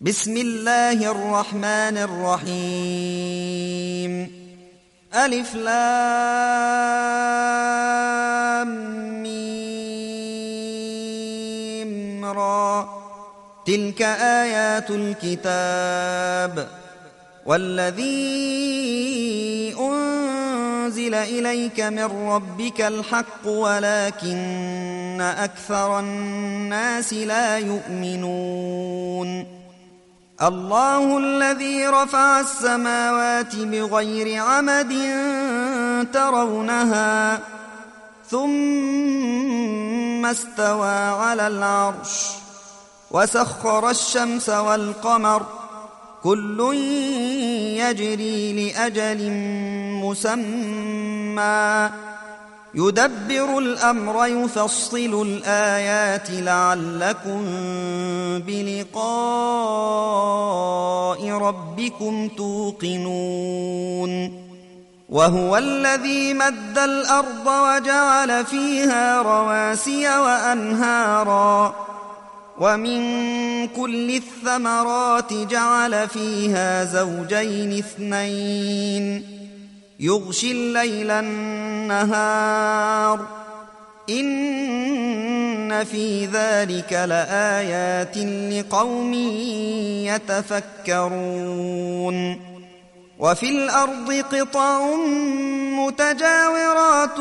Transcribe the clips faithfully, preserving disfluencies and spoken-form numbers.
بسم الله الرحمن الرحيم ألف لام ميم را تلك آيات الكتاب والذي أنزل إليك من ربك الحق ولكن أكثر الناس لا يؤمنون الله الذي رفع السماوات بغير عمد ترونها ثم استوى على العرش وسخر الشمس والقمر كل يجري لأجل مسمى يدبر الأمر يفصل الآيات لعلكم بلقاء ربكم توقنون وهو الذي مد الأرض وجعل فيها رواسي وأنهارا ومن كل الثمرات جعل فيها زوجين اثنين يغشي الليل النهار إن في ذلك لآيات لقوم يتفكرون وفي الأرض قطع متجاورات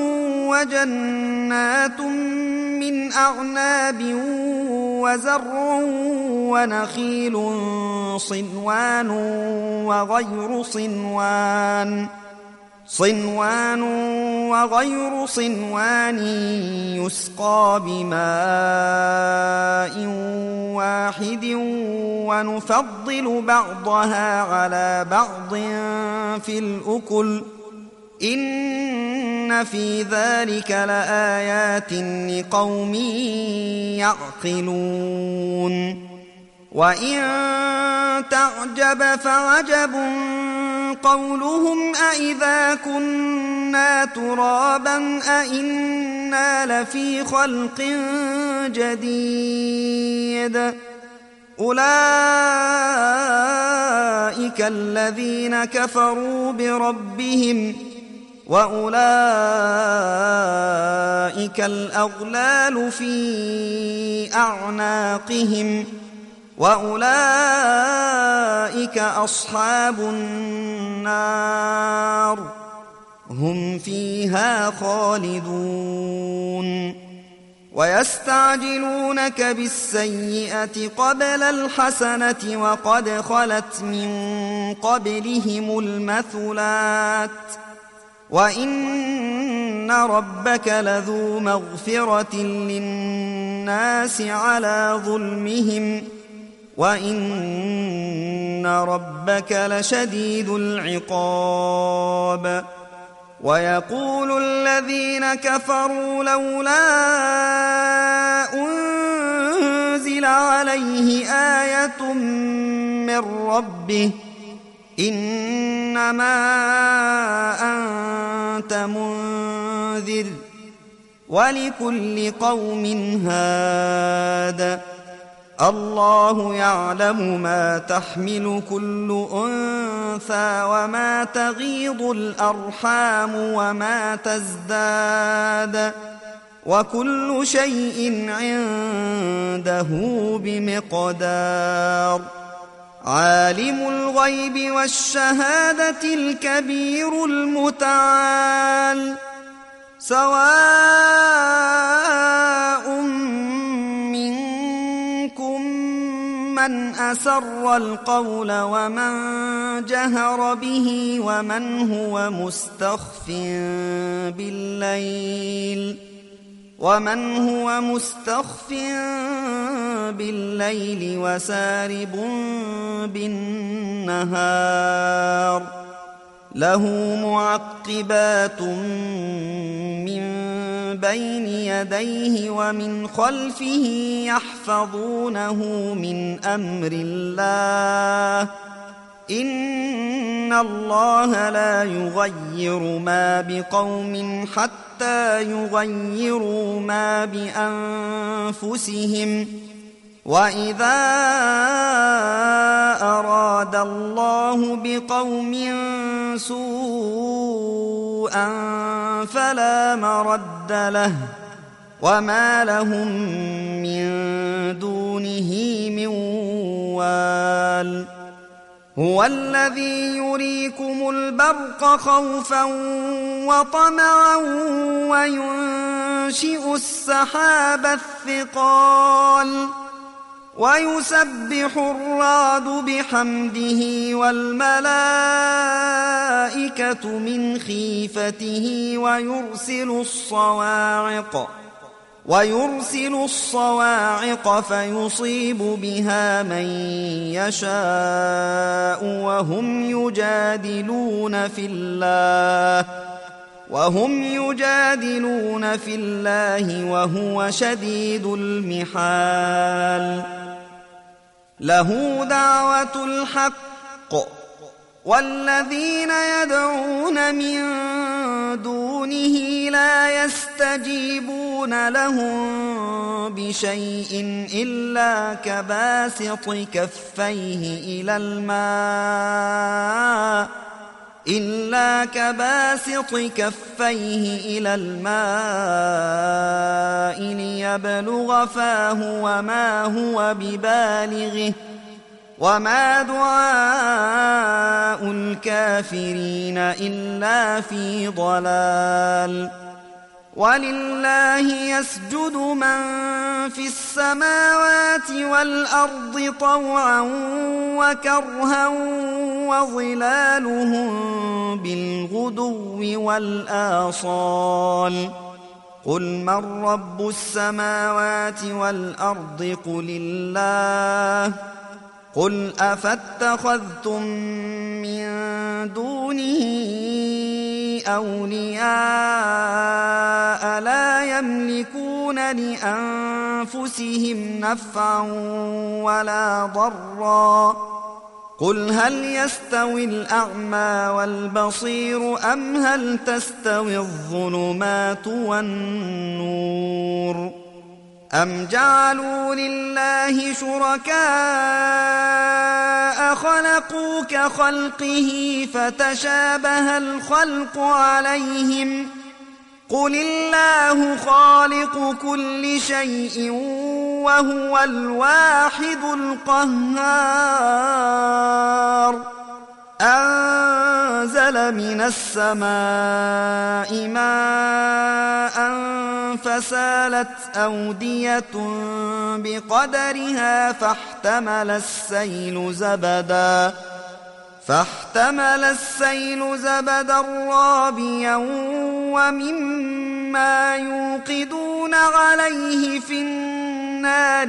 وجنات من أعناب وزرع ونخيل صنوان وغير صنوان صنوان وغير صنوان يسقى بماء واحد ونفضل بعضها على بعض في الأكل إن في ذلك لآيات لقوم يعقلون وإن تعجب فعجب قولهم أإذا كنا ترابا أإنا لفي خلق جديد أولئك الذين كفروا بربهم وأولئك الأغلال في أعناقهم وأولئك أصحاب النار هم فيها خالدون ويستعجلونك بالسيئة قبل الحسنة وقد خلت من قبلهم المثلات وإن ربك لذو مغفرة للناس على ظلمهم وإن ربك لشديد العقاب ويقول الذين كفروا لولا أنزل عليه آية من ربه إنما أنت منذر ولكل قوم هاد الله يعلم ما تحمل كل أنثى وما تغيض الأرحام وما تزداد وكل شيء عنده بمقدار عالم الغيب والشهادة الكبير المتعال سواء منكم من أسر القول ومن جهر به ومن هو مستخف بالليل ومن هو مستخف بالليل وسارب بالنهار له معقبات من بين يديه ومن خلفه يحفظونه من أمر الله إن الله لا يغير ما بقوم حتى يغيروا ما بأنفسهم وإذا أراد الله بقوم سوءا فلا مرد له وما لهم من دونه من وال هو الذي يريكم البرق خوفا وطمعا وينشئ السحاب الثقال ويسبح الرعد بحمده والملائكة من خيفته ويرسل الصواعق ويرسل الصواعق فيصيب بها من يشاء وهم يجادلون في الله وهم يجادلون في الله وهو شديد المحال له دعوة الحق والذين يدعون من دونه لا يستجيبون لهم بشيء إلا كباسط كفيه إلى الماء إلا كباسط كفيه إلى الماء ليبلغ فاه وما هو ببالغه وما دعاء الكافرين إلا في ضلال ولله يسجد من في السماوات والأرض طوعا وكرها وظلالهم بالغدو والآصال قل من رب السماوات والأرض قل الله قل أفاتخذتم من دونه أولياء لا يملكون لأنفسهم نفعا ولا ضرا قل هل يستوي الأعمى والبصير أم هل تستوي الظلمات والنور أم جعلوا لله شركاء خلقوا كخلقه فتشابه الخلق عليهم قل الله خالق كل شيء وهو الواحد القهار أنزل من السماء ماء فسالت أودية بقدرها فاحتمل السيل زبدا فاحتمل السيل زبدا رابيا ومما يوقدون عليه في النار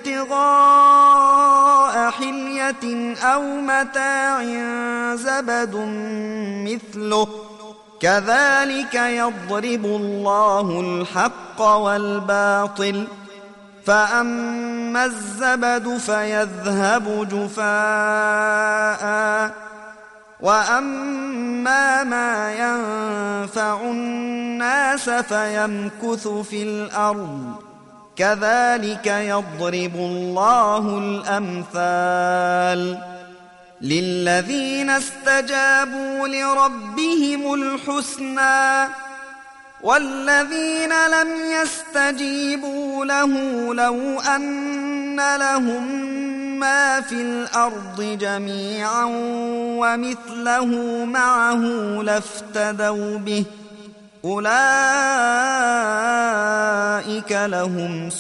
ابتغاء حلية أو متاع زبد مثله كذلك يضرب الله الحق والباطل فأما الزبد فيذهب جفاء وأما ما ينفع الناس فيمكث في الأرض كذلك يضرب الله الأمثال للذين استجابوا لربهم الحسنى والذين لم يستجيبوا له لو أن لهم ما في الأرض جميعا ومثله معه لافتدوا به أولئك لهم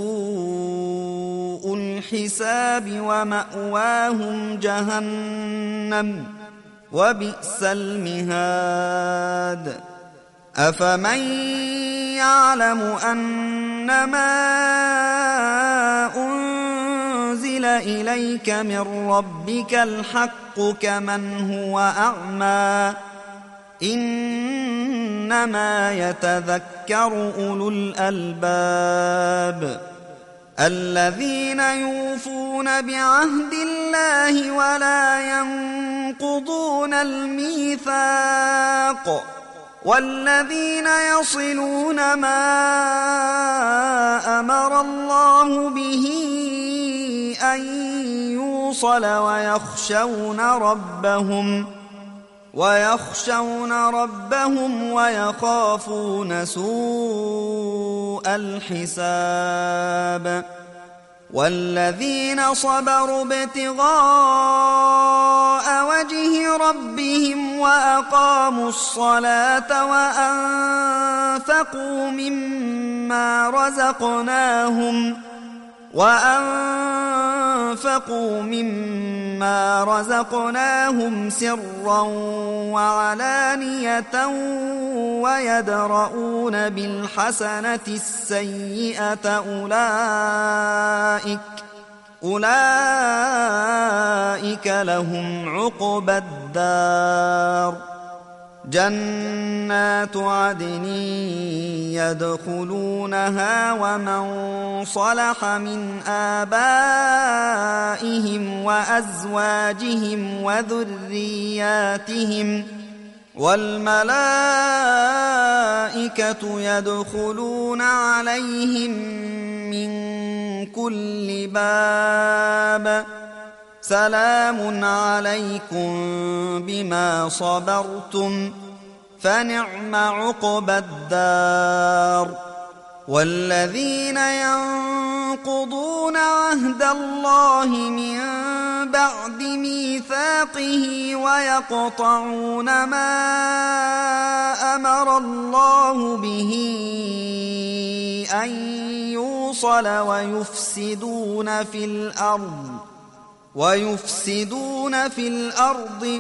سوء الحساب ومأواهم جهنم وبئس المهاد أفمن يعلم أنما أنزل إليك من ربك الحق كمن هو أعمى إنما يتذكر أولو الألباب الذين يوفون بعهد الله ولا ينقضون الميثاق والذين يصلون ما أمر الله به أن يوصل ويخشون ربهم ويخشون ربهم ويخافون سوء الحساب والذين صبروا ابتغاء وجه ربهم وأقاموا الصلاة وأنفقوا مما رزقناهم وأنفقوا مما رزقناهم سرا وعلانية ويدرؤون بالحسنة السيئة أولئك أولئك لهم عقبى الدار جنات عدن يدخلونها ومن صلح من آبائهم وأزواجهم وذرياتهم والملائكة يدخلون عليهم من كل باب سلام عليكم بما صبرتم فنعم عقبى الدار والذين ينقضون عهد الله من بعد ميثاقه ويقطعون ما أمر الله به أن يوصل ويفسدون في الأرض ويفسدون في الأرض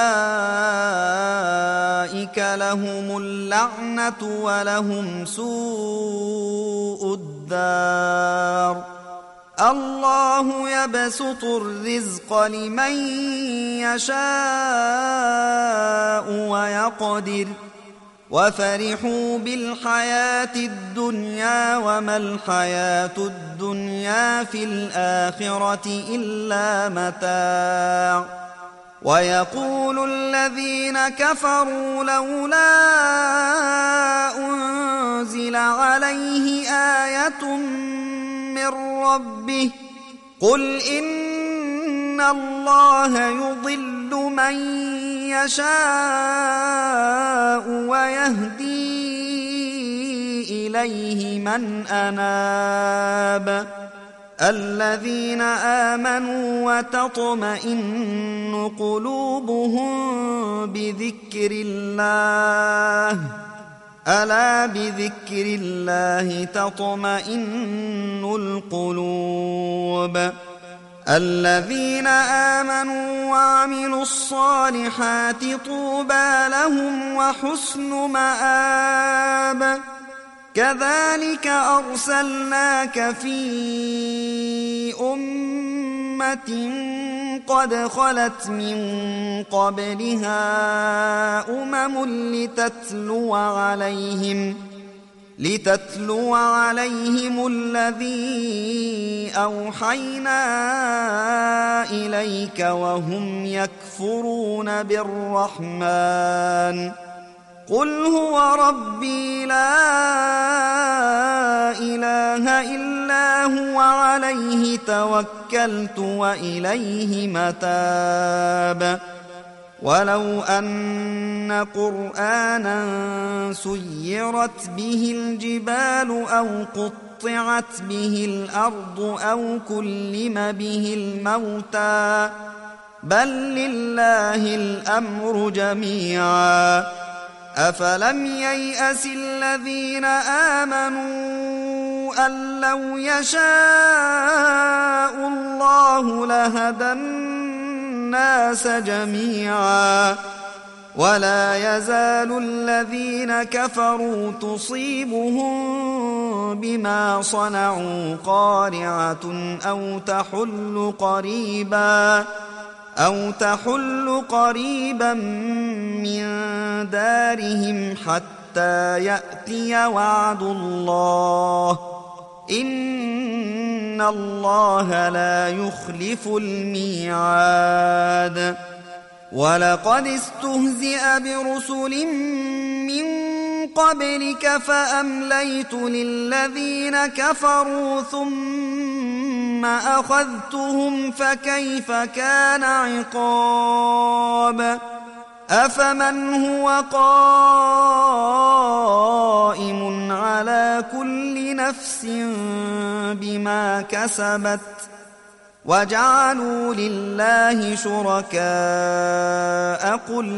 أولئك لهم اللعنة ولهم سوء الدار الله يبسط الرزق لمن يشاء ويقدر وفرحوا بالحياة الدنيا وما الحياة الدنيا في الآخرة إلا متاع ويقول الذين كفروا لولا أنزل عليه آية من ربه قل إن الله يضل من يشاء ويهدي إليه من أناب الذين آمنوا وتطمئن قلوبهم بذكر الله ألا بذكر الله تطمئن القلوب الذين آمنوا وعملوا الصالحات طوبى لهم وحسن مآب كذلك أرسلناك في أمة قد خلت من قبلها أمم لتتلو عليهم لتتلو عليهم الذي أوحينا إليك وهم يكفرون بالرحمن قل هو ربي لا إله إلا هو عليه توكلت وإليه متاب ولو أن قرآنا سيرت به الجبال أو قطعت به الأرض أو كلم به الموتى بل لله الأمر جميعا أفلم ييأس الذين آمنوا أن لو يشاء الله لهدى الناس جميعا ولا يزال الذين كفروا تصيبهم بما صنعوا قارعة أو تحل قريبا أو تحل قريبا من دارهم حتى يأتي وعد الله إن الله لا يخلف الميعاد ولقد استهزئ برسل من قبلك فأمليت للذين كفروا ثم ثم أخذتهم فكيف كان عقاب أفمن هو قائم على كل نفس بما كسبت وجعلوا لله شركاء قل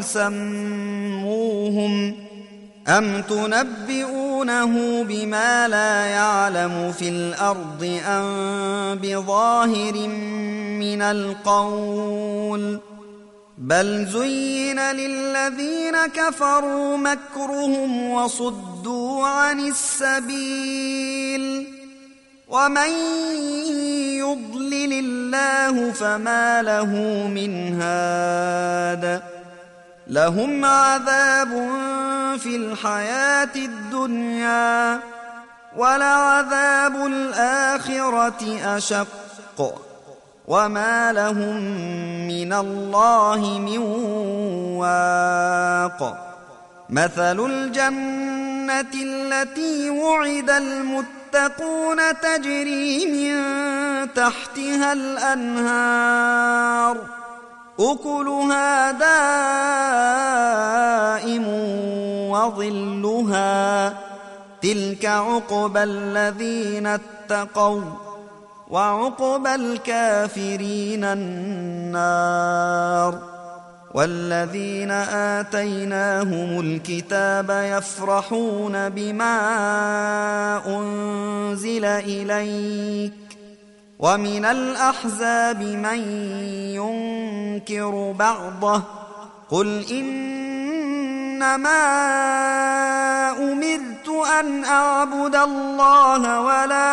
سموهم أم تنبئونه بما لا يعلم في الأرض أم بظاهر من القول بل زين للذين كفروا مكرهم وصدوا عن السبيل ومن يضلل الله فما له من هاد لهم عذاب في الحياة الدنيا ولعذاب الآخرة أشق وما لهم من الله من واق مثل الجنة التي وعد المتقون تجري من تحتها الأنهار أكلها دائم وظلها تلك عقبى الذين اتقوا وعقبى الكافرين النار والذين آتيناهم الكتاب يفرحون بما أنزل إليك ومن الأحزاب من ينكر بعضه قل إنما أمرت أن أعبد الله ولا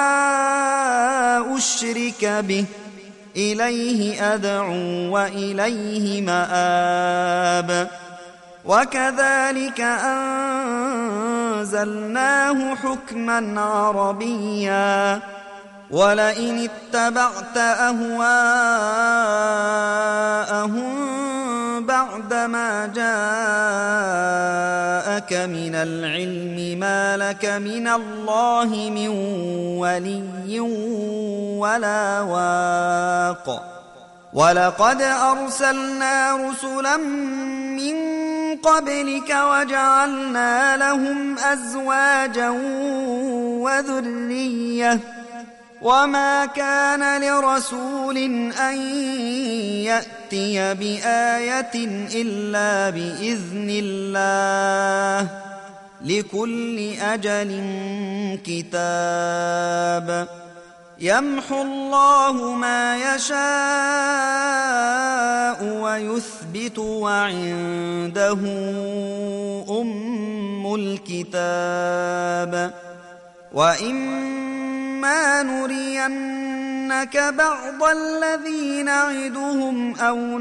أشرك به إليه أدعو وإليه مآب وكذلك أنزلناه حكما عربيا ولئن اتبعت أهواءهم بعدما جاءك من العلم ما لك من الله من ولي ولا واق ولقد أرسلنا رسلا من قبلك وجعلنا لهم أزواجا وذرية وما كان لرسول أن يأتي بآية إلا بإذن الله لكل أجل كتاب يمحو الله ما يشاء ويثبت وعنده أم الكتاب وإما نرينك بعض الذي نعدهم أو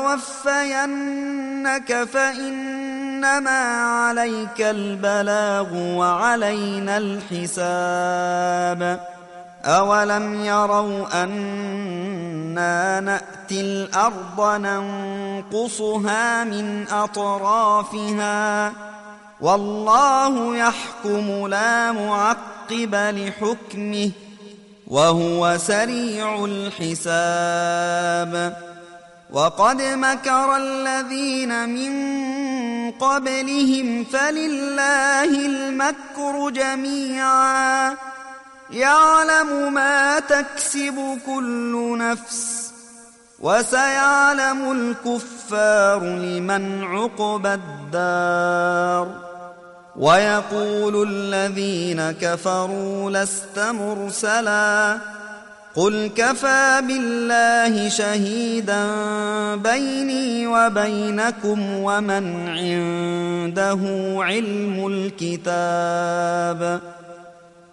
نتوفينك فإنما عليك البلاغ وعلينا الحساب أولم يروا أنا نأتي الأرض ننقصها من أطرافها والله يحكم لا معقب لحكمه وهو سريع الحساب وقد مكر الذين من قبلهم فلله المكر جميعا يعلم ما تكسب كل نفس وسيعلم الكفار لمن عقبى الدار ويقول الذين كفروا لست مرسلا قل كفى بالله شهيدا بيني وبينكم ومن عنده علم الكتاب